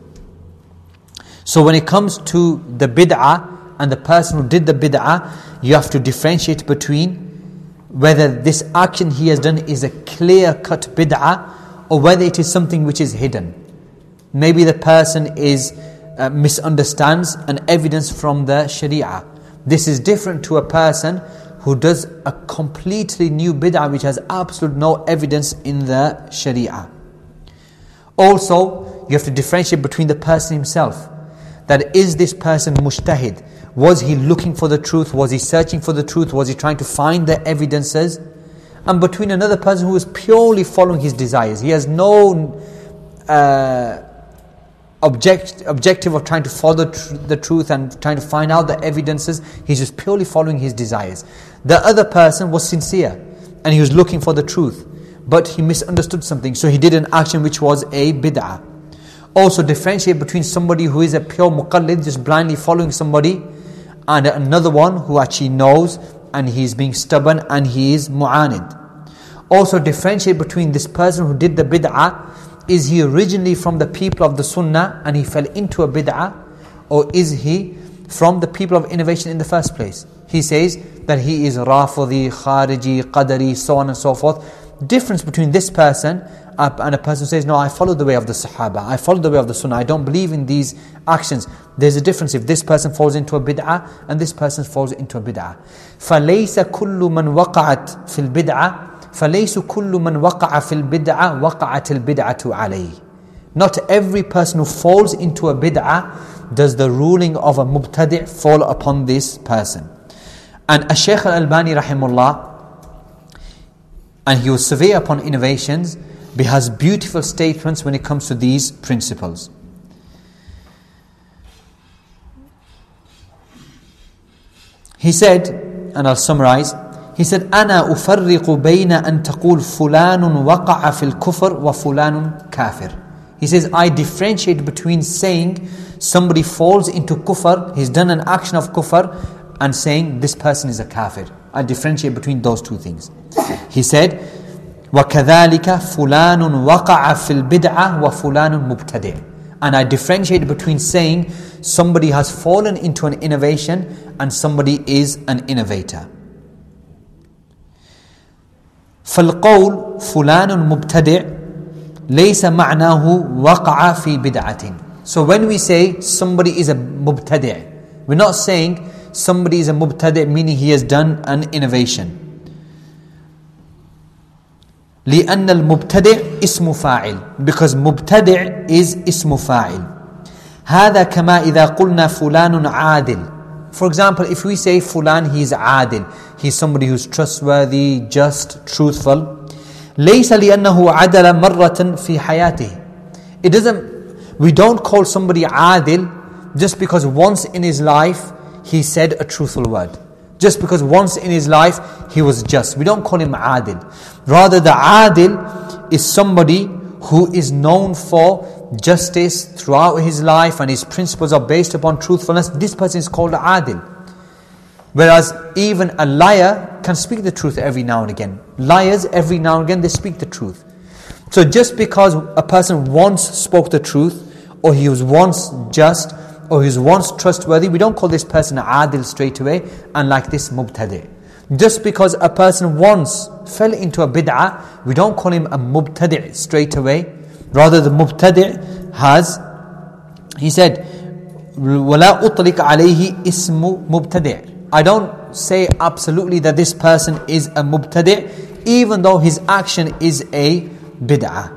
So when it comes to the bid'ah and the person who did the bid'ah, you have to differentiate between whether this action he has done is a clear-cut bid'ah or whether it is something which is hidden. Maybe the person is uh, misunderstands an evidence from the sharia. This is different to a person who does a completely new bid'ah which has absolutely no evidence in the sharia. Also, you have to differentiate between the person himself. That is this person mujtahid? Was he looking for the truth? Was he searching for the truth? Was he trying to find the evidences? And between another person who is purely following his desires. He has no uh, object, objective of trying to follow tr- the truth and trying to find out the evidences. He's just purely following his desires. The other person was sincere and he was looking for the truth, but he misunderstood something, so he did an action which was a bid'ah. Also differentiate between somebody who is a pure muqallid, just blindly following somebody, and another one who actually knows and he is being stubborn and he is mu'anid. Also differentiate between this person who did the bid'ah, is he originally from the people of the sunnah and he fell into a bid'ah, or is he from the people of innovation in the first place? He says that he is Rafidi, Khariji, Qadari, so on and so forth. Difference between this person and a person who says, no, I follow the way of the Sahaba, I follow the way of the Sunnah, I don't believe in these actions. There's a difference if this person falls into a bid'ah and this person falls into a bid'ah. فَلَيْسَ كُلُّ مَنْ وَقَعَتْ فِي الْبِدْعَةِ فَلَيْسُ كُلُّ مَنْ وَقَعَ فِي الْبِدْعَةِ وَقَعَتِ الْبِدْعَةُ عَلَيْهِ. Not every person who falls into a bid'ah, does the ruling of a mubtadi' fall upon this person. And Shaykh al-Albani rahimahullah, and he was severe upon innovations, but has beautiful statements when it comes to these principles. He said, and I'll summarize, he said, أنا أفرق بين أن تقول فلان وقع في الكفر وفلان كافر. He says, I differentiate between saying somebody falls into kufr, he's done an action of kufr, and saying this person is a kafir. I differentiate between those two things. He said, وَكَذَلِكَ فُلَانٌ وَقَعَ فِي الْبِدْعَةِ وَفُلَانٌ مُبْتَدِعٌ. And I differentiate between saying somebody has fallen into an innovation and somebody is an innovator. فَالْقَوْلُ فُلَانٌ مُبْتَدِعٌ لَيْسَ مَعْنَاهُ وَقَعَ فِي بِدْعَةٍ. So when we say somebody is a mubtadi', we're not saying somebody is a mubtadi', meaning he has done an innovation. لأن المبتدع اسم فاعل, because مبتدع is اسم فاعل. هذا كما إذا قلنا فلان عادل. For example, if we say fulan, he is adil, he is somebody who is trustworthy, just, truthful. ليس لأنه عدل مرة في حياته. It doesn't, we don't call somebody adil just because once in his life he said a truthful word. Just because once in his life he was just. We don't call him adil. Rather, the adil is somebody who is known for justice throughout his life and his principles are based upon truthfulness. This person is called adil. Whereas even a liar can speak the truth every now and again. Liars, every now and again, they speak the truth. So just because a person once spoke the truth, or he was once just, or he was once trustworthy, we don't call this person adil straight away, and like this mubtadi'. Just because a person once fell into a bid'ah, we don't call him a mubtadi' straight away. Rather, the mubtadi' has, he said, وَلَا أُطْلِقَ عَلَيْهِ إِسْمُ مُبْتَدِعٍ. I don't say absolutely that this person is a mubtadi', even though his action is a bid'ah.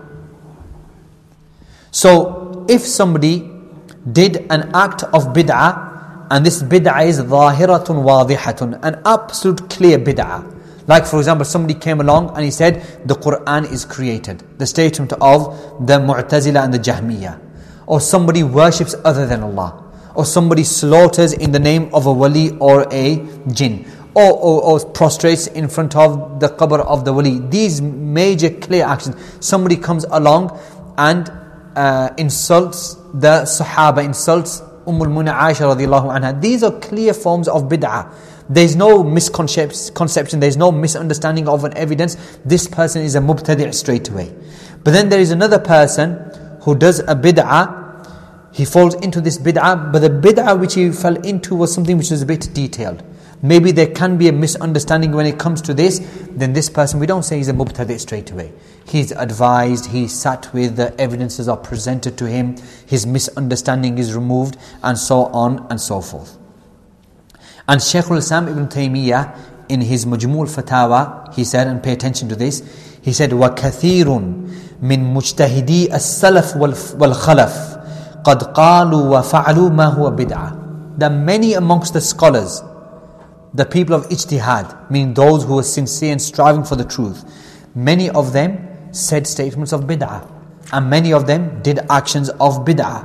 So, if somebody did an act of bid'ah, and this bid'ah is ظاهرة واضحة, an absolute clear bid'ah. Like for example, somebody came along and he said, the Qur'an is created. The statement of the Mu'tazila and the Jahmiyyah. Or somebody worships other than Allah. Or somebody slaughters in the name of a wali or a jinn. Or, or, or prostrates in front of the qabr of the wali. These major clear actions. Somebody comes along and uh, insults the Sahaba, insults Umm al-Mu'minin Aisha radiallahu anha. These are clear forms of bid'ah. There is no misconception, there is no misunderstanding of an evidence. This person is a mubtadi' straight away. But then there is another person who does a bid'ah. He falls into this bid'ah, but the bid'ah which he fell into was something which was a bit detailed. Maybe there can be a misunderstanding when it comes to this. Then this person, we don't say he's a mubtadi' straight away. He's advised, he's sat with, the evidences are presented to him, his misunderstanding is removed, and so on and so forth. And Shaykh al-Islam Ibn Taymiyyah, in his Majmu' al-Fatawa, he said, and pay attention to this, he said, وَكَثِيرٌ مِّن مُجْتَهِدِي السَّلَفِ وَالْخَلَفِ قَدْ قَالُوا وَفَعَلُوا مَا هُوَ بِدْعَةٌ. That many amongst the scholars, the people of ijtihad, meaning those who are sincere and striving for the truth, many of them said statements of bid'ah, and many of them did actions of bid'ah.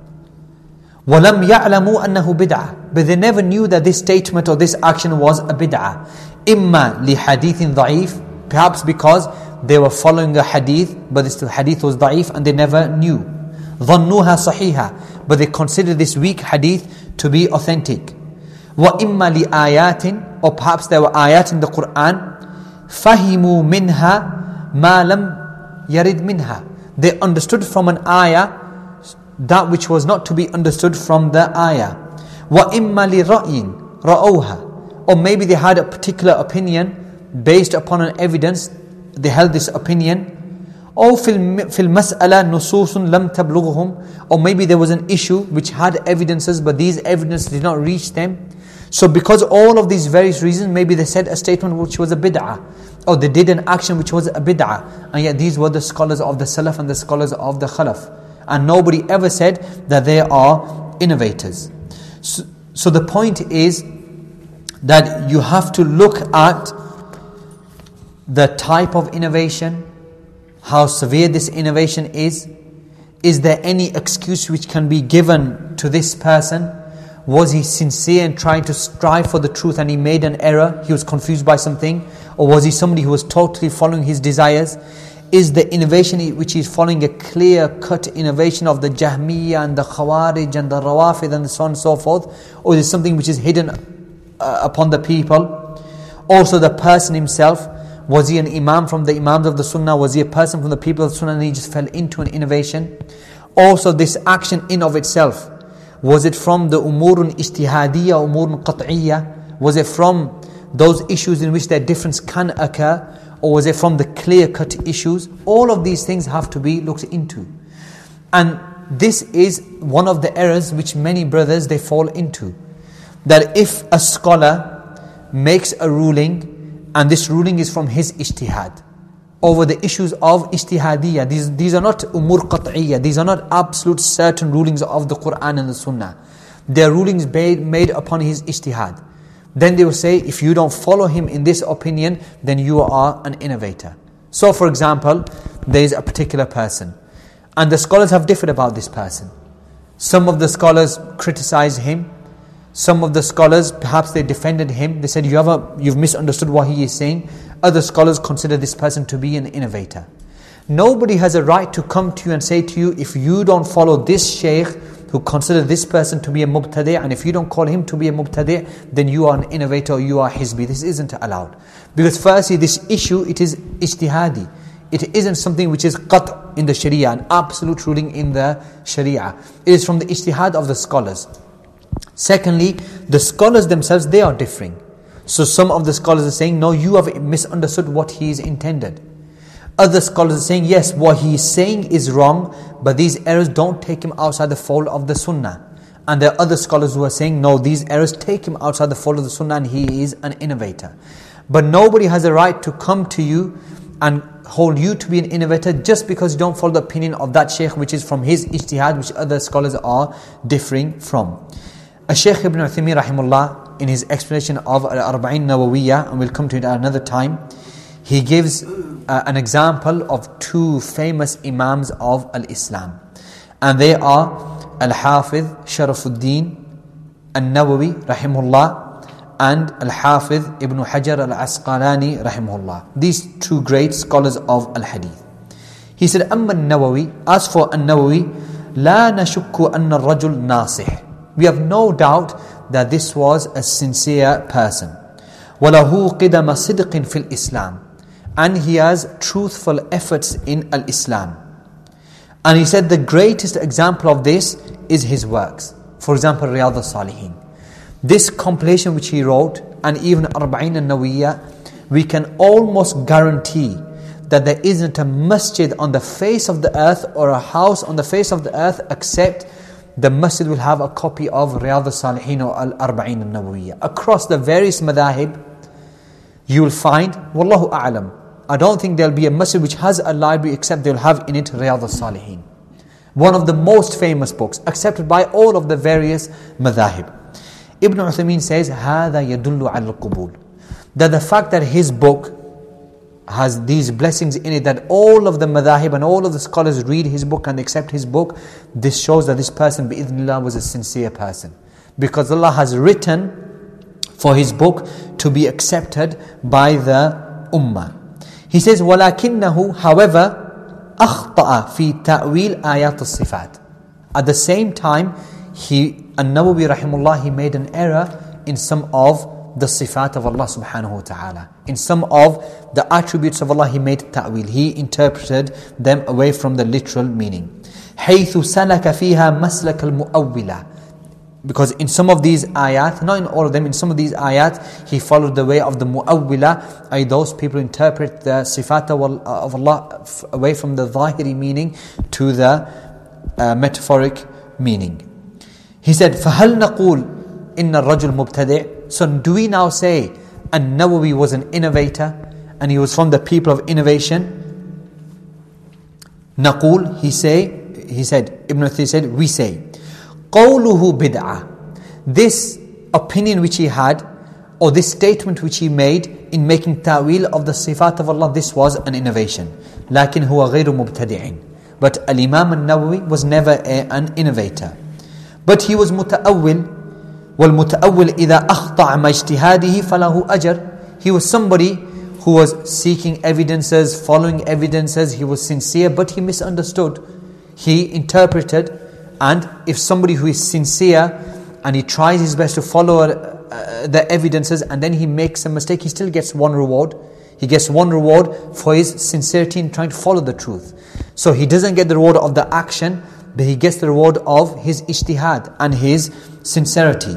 وَلَمْ يَعْلَمُوا أَنَّهُ بِدْعَةٌ. But they never knew that this statement or this action was a bid'ah. إِمَّا لِحَدِيثٍ ضَعِيفٍ. Perhaps because they were following a hadith, but this hadith was da'if and they never knew. ظَنُّوهَا صَحِيحًا. But they considered this weak hadith to be authentic. وَإِمَّا لِآيَاتٍ. Or perhaps there were ayat in the Qur'an. فَهِمُوا مِنْهَا مَا لَمْ يَرِدْ مِنْهَا. They understood from an ayah that which was not to be understood from the ayah. وَإِمَّا لِرَأْيٍ رَأَوْهَا. Or maybe they had a particular opinion based upon an evidence, they held this opinion. Or فِي الْمَسْأَلَةِ نُصُوصٌ لَمْ تَبْلُغْهُمْ. Or maybe there was an issue which had evidences, but these evidences did not reach them. So because all of these various reasons, maybe they said a statement which was a bid'ah, or they did an action which was a bid'ah. And yet these were the scholars of the Salaf and the scholars of the Khalaf. And nobody ever said that they are innovators. So, so the point is that you have to look at the type of innovation, how severe this innovation is. Is there any excuse which can be given to this person? Was he sincere in trying to strive for the truth and he made an error? He was confused by something? Or was he somebody who was totally following his desires? Is the innovation which he is following a clear-cut innovation of the Jahmiyyah and the Khawarij and the Rawafid and so on and so forth? Or is it something which is hidden uh, upon the people? Also the person himself, was he an imam from the imams of the sunnah? Was he a person from the people of the sunnah and he just fell into an innovation? Also this action in of itself, was it from the umurun ijtihadiyya, umurun qat'iyya? Was it from those issues in which their difference can occur? Or was it from the clear-cut issues? All of these things have to be looked into. And this is one of the errors which many brothers, they fall into. That if a scholar makes a ruling, and this ruling is from his ijtihad, over the issues of ijtihadiyya, these, these are not umur qat'iyya, these are not absolute certain rulings of the Qur'an and the Sunnah. They are rulings made, made upon his ijtihad. Then they will say, if you don't follow him in this opinion, then you are an innovator. So for example, there is a particular person, and the scholars have differed about this person. Some of the scholars criticize him. Some of the scholars, perhaps they defended him. They said, you have a, you've misunderstood what he is saying. Other scholars consider this person to be an innovator. Nobody has a right to come to you and say to you, if you don't follow this shaykh who consider this person to be a mubtadi', and if you don't call him to be a mubtadi', then you are an innovator or you are hizbi. This isn't allowed. Because firstly, this issue, it is ijtihadi. It isn't something which is qat' in the sharia, an absolute ruling in the sharia. It is from the ijtihad of the scholars. Secondly, the scholars themselves, they are differing. So some of the scholars are saying, no, you have misunderstood what he is intended. Other scholars are saying, yes, what he is saying is wrong, but these errors don't take him outside the fold of the sunnah. And there are other scholars who are saying, no, these errors take him outside the fold of the sunnah and he is an innovator. But nobody has a right to come to you and hold you to be an innovator just because you don't follow the opinion of that shaykh which is from his ijtihad, which other scholars are differing from. A Shaykh Ibn Uthaymeen rahimullah, in his explanation of Al-Arba'in Nawawiyya, and we'll come to it at another time, he gives uh, an example of two famous imams of Al-Islam. And they are Al-Hafidh Sharafuddin Al-Nawawi rahimullah and Al-Hafidh Ibn Hajar Al-Asqalani rahimullah. These two great scholars of Al-Hadith. He said, أما النووي, as for Al-Nawawi, لا نشك أن الرجل ناصح. We have no doubt that this was a sincere person. وَلَهُ قِدَمَ صِدْقٍ فِي الْإِسْلَامِ, and he has truthful efforts in Al-Islam. And he said the greatest example of this is his works. For example, Riyadh al-Salihin. This compilation which he wrote, and even Arba'in al-Nawawiyya, we can almost guarantee that there isn't a masjid on the face of the earth or a house on the face of the earth except the masjid will have a copy of Riyadh al-Salihin or Al-Arba'in al-Nawawiyya. Across the various madahib, you will find, Wallahu a'lam, I don't think there'll be a masjid which has a library except they'll have in it Riyadh al-Salihin. One of the most famous books, accepted by all of the various madahib. Ibn Uthaymeen says, هَذَا يَدُلُّ عَلَى الْقُبُولِ, that the fact that his book has these blessings in it, that all of the madahib and all of the scholars read his book and accept his book, this shows that this person, bi'idhnillah, was a sincere person. Because Allah has written for his book to be accepted by the ummah. He says, وَلَكِنَّهُ, however, أَخْطَأَ فِي تَأْوِيلِ آيَاتِ الصِّفَاتِ. At the same time, he, An-Nawawi rahimullah, he made an error in some of the sifat of Allah subhanahu wa ta'ala. In some of the attributes of Allah, he made ta'wil. He interpreted them away from the literal meaning. حَيْثُ سَلَكَ فِيهَا مَسْلَكَ الْمُؤَوِّلَةِ. Because in some of these ayat, not in all of them, in some of these ayat, he followed the way of the mu'awwila, i.e. those people who interpret the sifat of Allah away from the zahiri meaning to the uh, metaphoric meaning. He said, فَهَلْ نَقُولْ إِنَّ الرَّجُلْ مُبْتَدِعْ. So do we now say An-Nawawi was an innovator and he was from the people of innovation? Naqul, he say, he said, Ibn Uthaymin said, we say, قَوْلُهُ بِدْعَةٌ. This opinion which he had, or this statement which he made in making ta'wil of the sifat of Allah, this was an innovation. لكن هو غير مبتدع. But Al-Imam An-Nawawi was never a, an innovator. But he was muta'awwil. وَالْمُتَأَوِّلْ إِذَا أَخْطَعَ مَا اجْتِهَادِهِ فَلَهُ أَجْرٌ. He was somebody who was seeking evidences, following evidences. He was sincere, but he misunderstood. He interpreted. And if somebody who is sincere and he tries his best to follow uh, the evidences and then he makes a mistake, he still gets one reward. He gets one reward for his sincerity in trying to follow the truth. So he doesn't get the reward of the action, but he gets the reward of his ijtihad and his sincerity.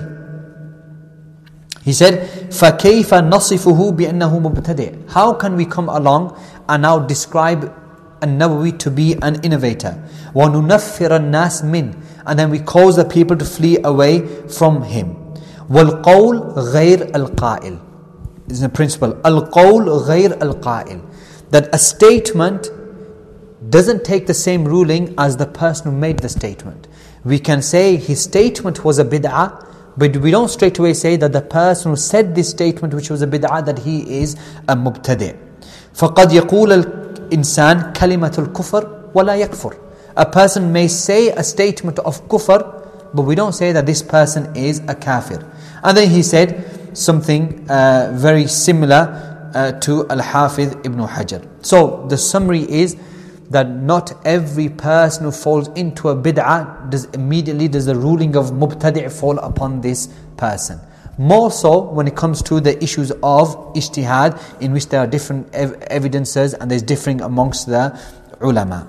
He said, فَكَيْفَ نَصِفُهُ بِأَنَّهُ مُبْتَدِعٌ. How can we come along and now describe An-Nawawi to be an innovator? وَنُنَفِّرَ النَّاسِ مِنْ. And then we cause the people to flee away from him. وَالْقَوْلُ غَيْرَ الْقَائِلِ. This is a principle. Al-qawl ghayr al-qa'il. That a statement doesn't take the same ruling as the person who made the statement. We can say his statement was a bid'ah, but we don't straight away say that the person who said this statement, which was a bid'ah, that he is a mubtadi'. فَقَدْ يَقُولَ الْإِنسَانِ كَلِمَةُ الْكُفْرِ وَلَا يَكْفُرْ. A person may say a statement of kufr, but we don't say that this person is a kafir. And then he said something uh, very similar uh, to Al-Hafidh Ibn Hajar. So the summary is that not every person who falls into a bid'ah does immediately does the ruling of mubtadi' fall upon this person. More so when it comes to the issues of ijtihad, in which there are different ev- evidences and there's differing amongst the ulama.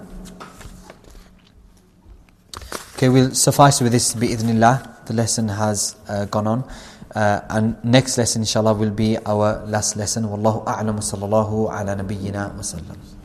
Okay, we'll suffice with this bi'idhnillah. The lesson has uh, gone on. Uh, and next lesson inshallah will be our last lesson. Wallahu a'lam, sallallahu ala nabiyyina wa sallam.